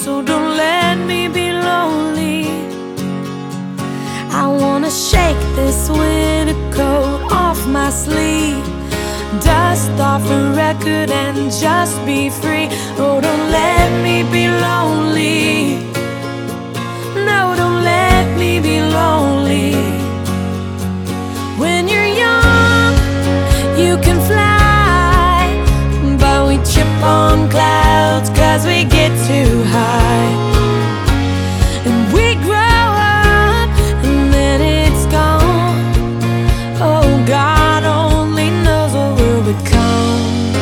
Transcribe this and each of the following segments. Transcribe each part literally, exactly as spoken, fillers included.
so don't let me be lonely. I wanna shake this winter coat off my sleeve, dust off a record and just be free. Oh, don't let me be lonely. No, don't let me be lonely. When you're young, you can fly, but we chip on clouds 'cause we get too high. And we grow up and then it's gone. Oh, God only knows what we'll become.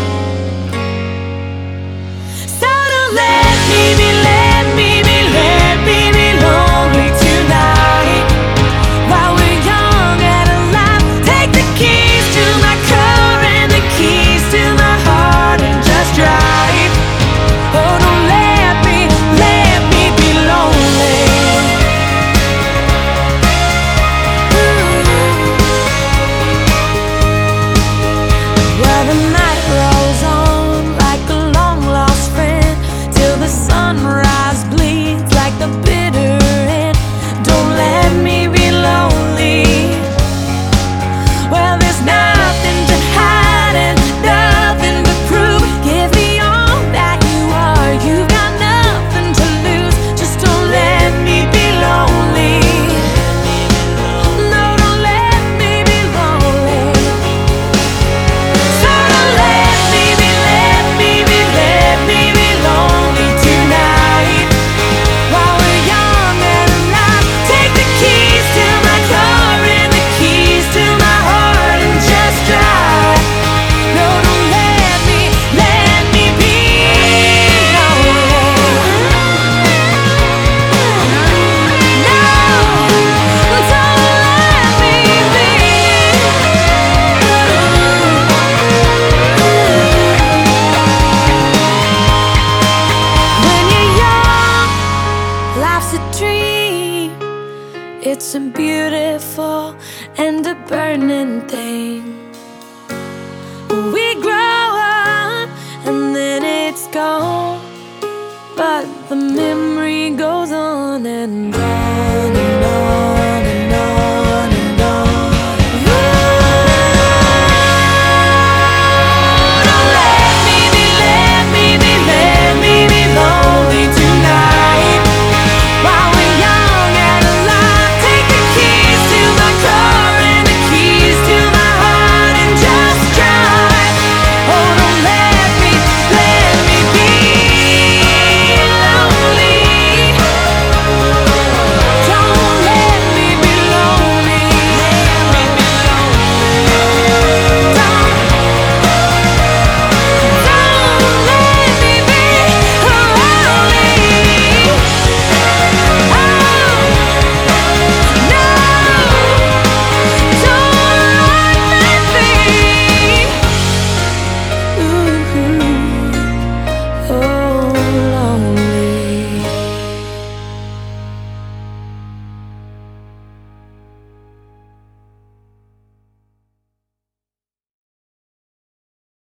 So don't let me be, let me be, let me be lonely tonight. While we're young and alive, take the keys to my car and the keys to my heart and just drive. Oh, don't let me, let me be lonely. Well, the night rolls on like a long lost friend, till the sunrise bleeds like the bitter end. Don't let me be lonely. Well, there's nothing to hide and nothing to prove. Give me all that you are, you've got nothing to lose. Just don't let me be lonely. No, don't let me be lonely. So don't let me be, let me be, let me be lonely tonight. While we're young and alive, take the keys to my car and the keys to my heart and just drive. No, don't let me, let me be lonely. No, don't let me be. When you're young, life's a dream. It's a beautiful and a burning thing. We grow up and then it's gone, but the memory goes on and on.